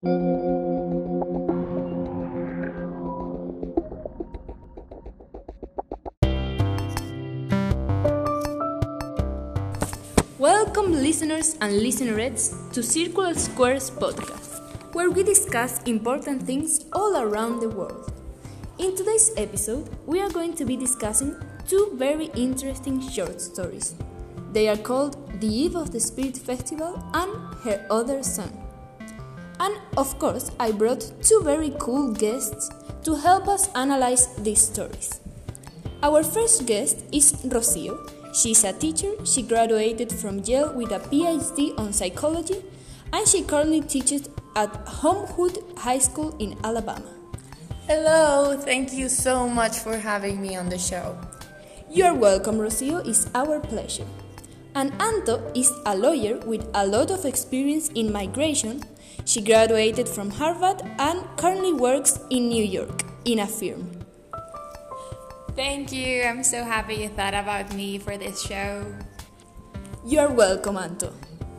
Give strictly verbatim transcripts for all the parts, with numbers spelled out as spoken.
Welcome, listeners and listenerettes, to Circular Squares podcast, where we discuss important things all around the world. In today's episode, we are going to be discussing two very interesting short stories. They are called The Eve of the Spirit Festival and Her Other Son. And of course, I brought two very cool guests to help us analyze these stories. Our first guest is Rocio. She's a teacher. She graduated from Yale with a P H D on psychology, and she currently teaches at Homewood High School in Alabama. Hello, thank you so much for having me on the show. You're welcome, Rocio. It's our pleasure. And Anto is a lawyer with a lot of experience in migration. She graduated from Harvard and currently works in New York in a firm. Thank you. I'm so happy you thought about me for this show. You're welcome, Anto.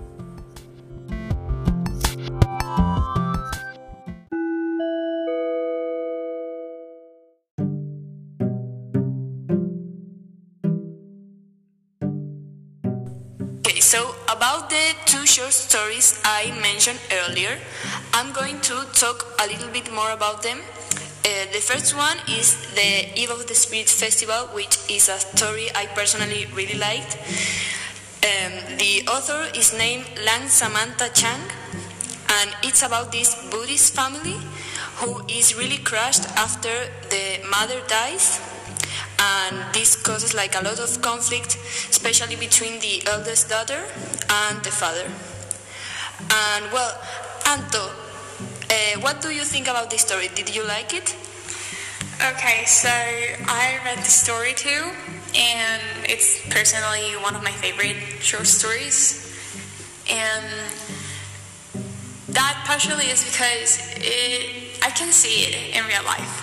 Okay, so about the two short stories I mentioned earlier, I'm going to talk a little bit more about them. Uh, the first one is The Eve of the Spirit Festival, which is a story I personally really liked. Um, the author is named Lang Samantha Chang, and it's about this Buddhist family who is really crushed after the mother dies, and this causes like a lot of conflict, especially between the eldest daughter and the father. And well, Anto, Uh, what do you think about this story? Did you like it? Okay, so I read the story too, and it's personally one of my favorite short stories. And that partially is because it, I can see it in real life.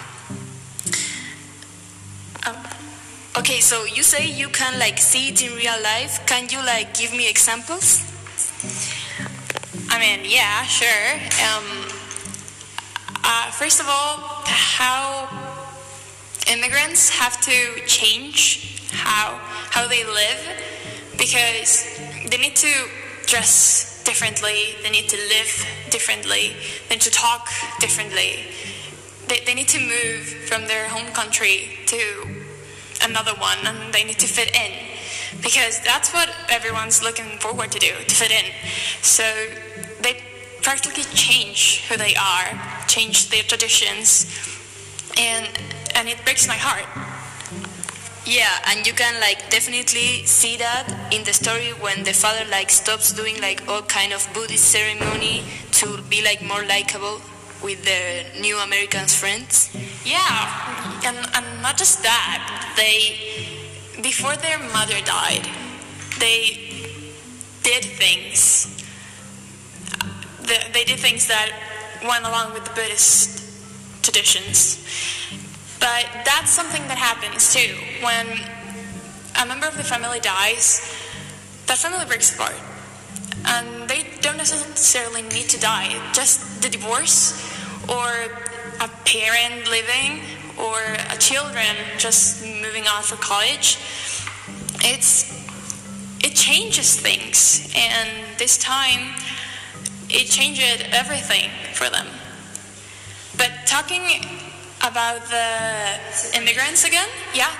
Um, okay, so you say you can like see it in real life. Can you like give me examples? I mean, yeah, sure. Um, Uh, first of all, how immigrants have to change how how they live, because they need to dress differently, they need to live differently, they need to talk differently. They, they need to move from their home country to another one, and they need to fit in, because that's what everyone's looking forward to do, to fit in. So they practically change who they are, change their traditions, and and it breaks my heart. Yeah, and you can like definitely see that in the story when the father like stops doing like all kind of Buddhist ceremony to be like more likable with the new Americans friends. Yeah, and, and not just that, they, before their mother died, they did things They did things that went along with the Buddhist traditions. But that's something that happens too. When a member of the family dies, that family breaks apart. And they don't necessarily need to die. Just the divorce, or a parent leaving, or a children just moving on for college. It's it changes things. And this time, it changed everything for them. But talking about the immigrants again, yeah,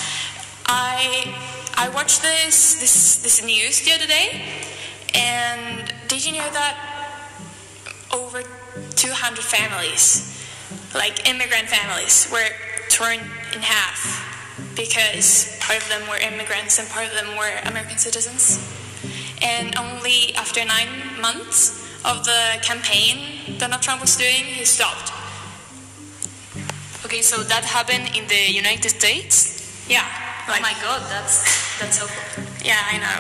I I watched this this this news the other day, and did you know that over two hundred families, like immigrant families, were torn in half because part of them were immigrants and part of them were American citizens, and only after nine months of the campaign Donald Trump was doing, he stopped. Okay, so that happened in the United States? Yeah. Like, oh my God, that's that's awful. Yeah, I know.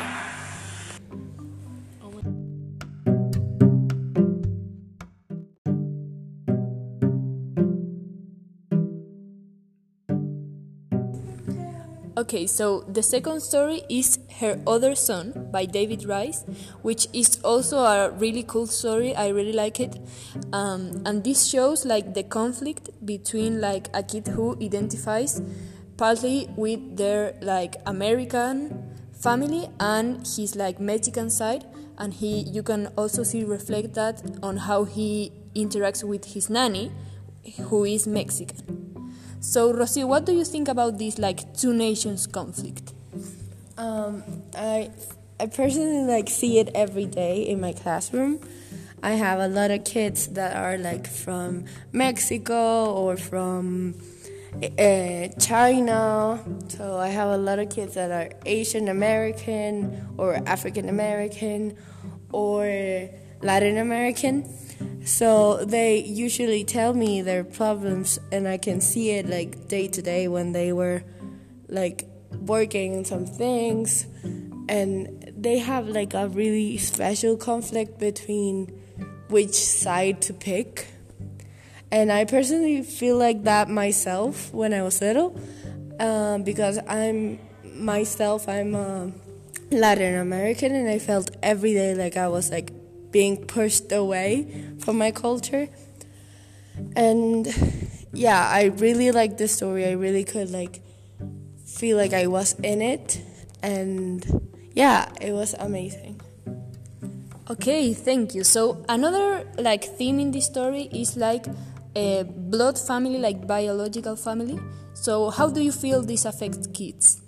Okay, so the second story is Her Other Son by David Rice, which is also a really cool story. I really like it. Um, and this shows like the conflict between like a kid who identifies partly with their like American family and his like Mexican side, and he you can also see reflect that on how he interacts with his nanny, who is Mexican. So, Rosie, what do you think about this, like, two nations conflict? Um, I, I personally, like, see it every day in my classroom. I have a lot of kids that are, like, from Mexico or from uh, China. So I have a lot of kids that are Asian American or African American or Latin American. So they usually tell me their problems, and I can see it like day to day when they were like working on some things, and they have like a really special conflict between which side to pick. And I personally feel like that myself when I was little, um, because I'm myself, I'm a Latin American, and I felt every day like I was like being pushed away from my culture. And yeah, I really like this story. I really could like feel like I was in it, and yeah, it was amazing. Okay, thank you. So another like theme in this story is like a blood family, like biological family. So how do you feel this affects kids?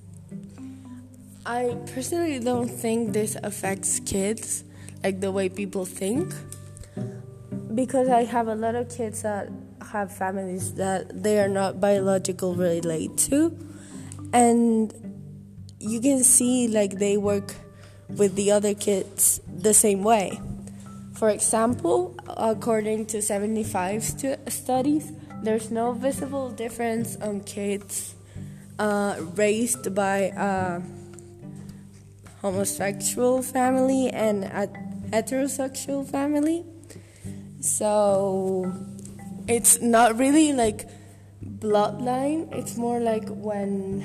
I personally don't think this affects kids like the way people think, because I have a lot of kids that have families that they are not biological related to, and you can see like they work with the other kids the same way. For example, according to seventy-five stu- studies, there's no visible difference on kids uh, raised by a homosexual family and a heterosexual family. So it's not really like bloodline, it's more like when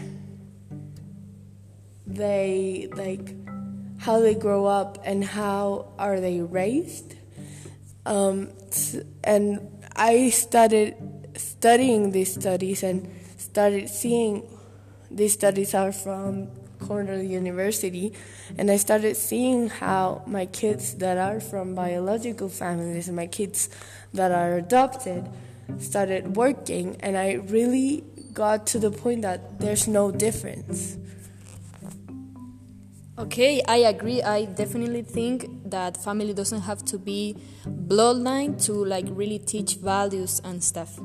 they like how they grow up and how are they raised. Um, and I started studying these studies and started seeing these studies are from Cornell University, and I started seeing how my kids that are from biological families and my kids that are adopted started working, and I really got to the point that there's no difference. Okay, I agree. I definitely think that family doesn't have to be bloodline to like really teach values and stuff.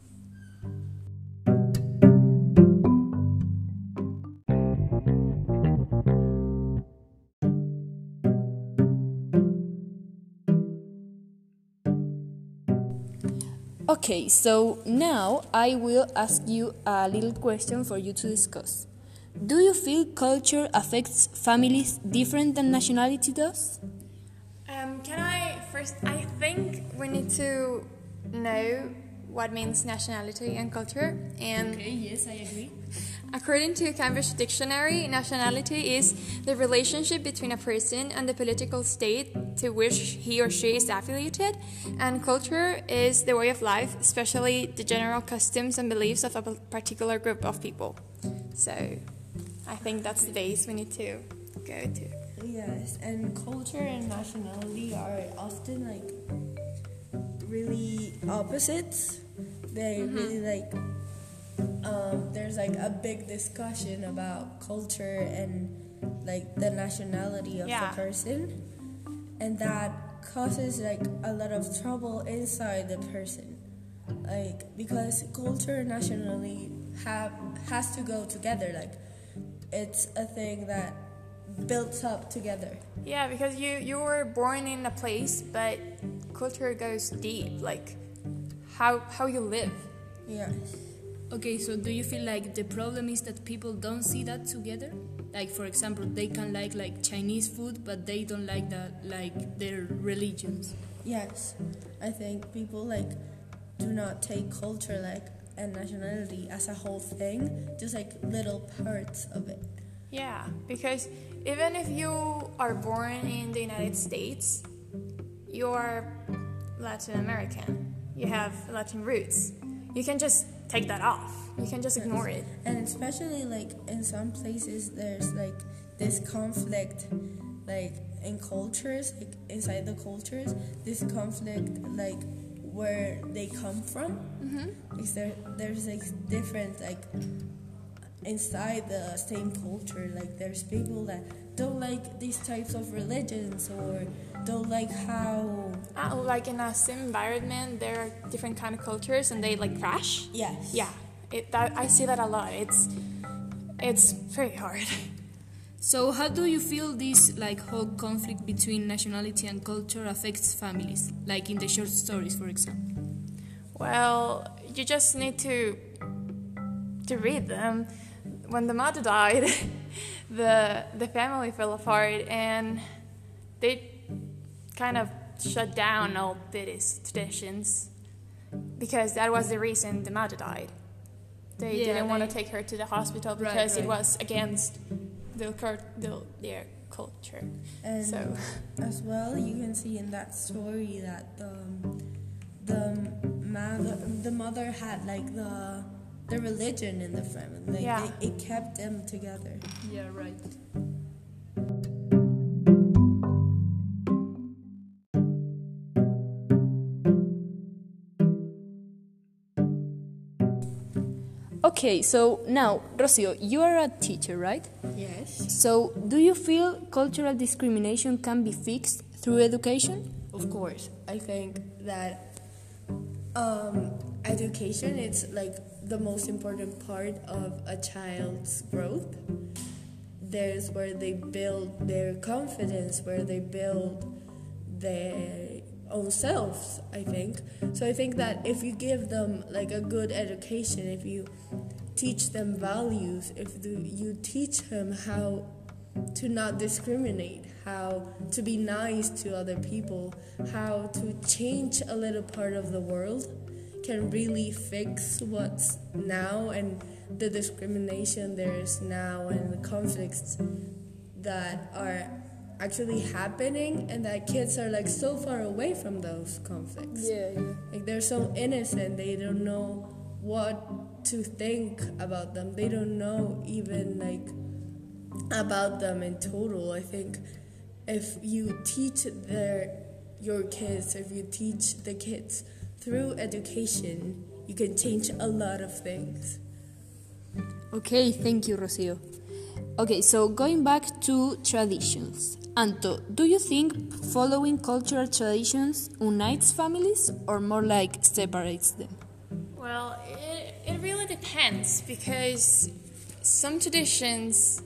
Okay, so now I will ask you a little question for you to discuss. Do you feel culture affects families different than nationality does? Um, can I first? I think we need to know what means nationality and culture. And okay, yes, I agree. According to Cambridge Dictionary, nationality is the relationship between a person and the political state to which he or she is affiliated, and culture is the way of life, especially the general customs and beliefs of a particular group of people. So I think that's the base we need to go to. Yes, and culture and nationality are often like really opposites. They mm-hmm. really like um, there's like a big discussion about culture and like the nationality of yeah. the person, and that causes like a lot of trouble inside the person, like because culture and nationality have has to go together. Like it's a thing that builds up together. Yeah, because you you were born in a place, but culture goes deep, like how how you live. Yes. Okay, so do you feel like the problem is that people don't see that together? Like, for example, they can like like Chinese food, but they don't like that like their religions. Yes, I think people like do not take culture like and nationality as a whole thing, just like little parts of it. Yeah, because even if you are born in the United States, you are Latin American. You have Latin roots. You can just take that off. You can just ignore it. And especially like in some places, there's like this conflict, like in cultures, like inside the cultures, this conflict, like where they come from. Mm-hmm. Because there, there's like different, like inside the same culture, like there's people that don't like these types of religions or don't like how Uh, like in a sim environment, there are different kind of cultures and they like crash. yes Yeah, it, that, I see that a lot. It's it's very hard. So how do you feel this like whole conflict between nationality and culture affects families, like in the short stories, for example? Well, you just need to to read them. When the mother died, the the family fell apart and they kind of shut down all Buddhist traditions because that was the reason the mother died. They Yeah, didn't want to they- take her to the hospital Right, because it right. was against the, cur- the their culture. and So as well you can see in that story that the the mother the mother had like the the religion in the family, like Yeah. it, it kept them together. Yeah, right. Okay, so now, Rocio, you are a teacher, right? Yes, So, do you feel cultural discrimination can be fixed through education? of course. I think that um, education is like the most important part of a child's growth. There's where they build their confidence, where they build their own selves, I think. So I think that if you give them like a good education, if you teach them values, if the, you teach them how to not discriminate, how to be nice to other people, how to change a little part of the world, can really fix what's now and the discrimination there is now and the conflicts that are actually happening, and that kids are like so far away from those conflicts. Yeah, yeah. Like they're so innocent, they don't know what to think about them. They don't know even like about them in total. I think if you teach their your kids, if you teach the kids through education, you can change a lot of things. Okay, thank you, Rocio. Okay, so going back to traditions. Anto, do you think following cultural traditions unites families or more like separates them? well, it, it really depends because some traditions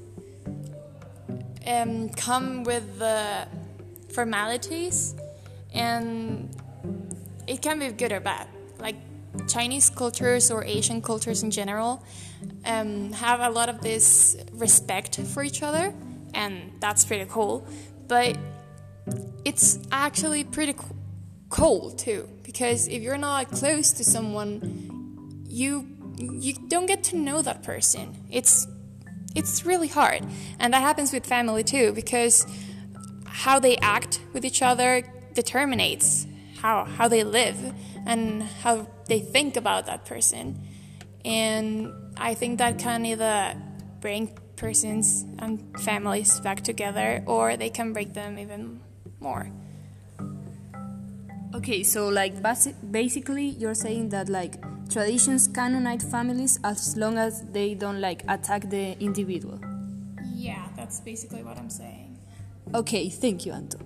um, come with the formalities and it can be good or bad. Like Chinese cultures or Asian cultures in general um, have a lot of this respect for each other, and that's pretty cool. But it's actually pretty co- cold too, because if you're not close to someone, you you don't get to know that person. It's it's really hard, and that happens with family too, because how they act with each other determines how how they live and how they think about that person. And I think that can either bring persons and families back together, or they can break them even more. Okay, so like basi- basically you're saying that like traditions can unite families as long as they don't like attack the individual. Yeah, that's basically what I'm saying. Okay, thank you, Anto.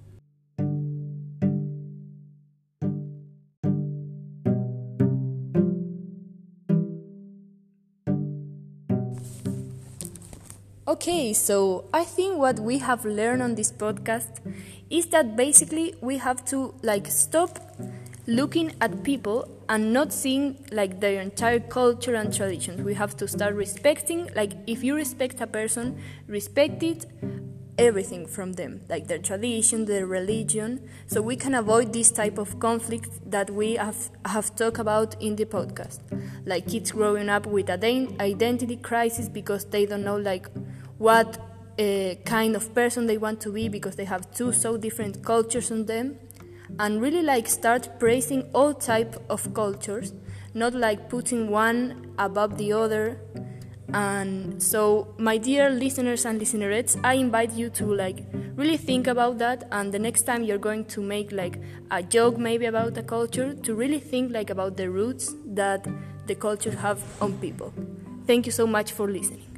Okay, so I think what we have learned on this podcast is that basically we have to like stop looking at people and not seeing like their entire culture and traditions. We have to start respecting, like if you respect a person, respect it everything from them, like their tradition, their religion, so we can avoid this type of conflict that we have, have talked about in the podcast, like kids growing up with an identity crisis because they don't know like what uh, kind of person they want to be because they have two so different cultures on them, and really like start praising all type of cultures, not like putting one above the other. And so, my dear listeners and listenerettes, I invite you to like really think about that, and the next time you're going to make like a joke maybe about a culture, to really think like about the roots that the cultures have on people. Thank you so much for listening.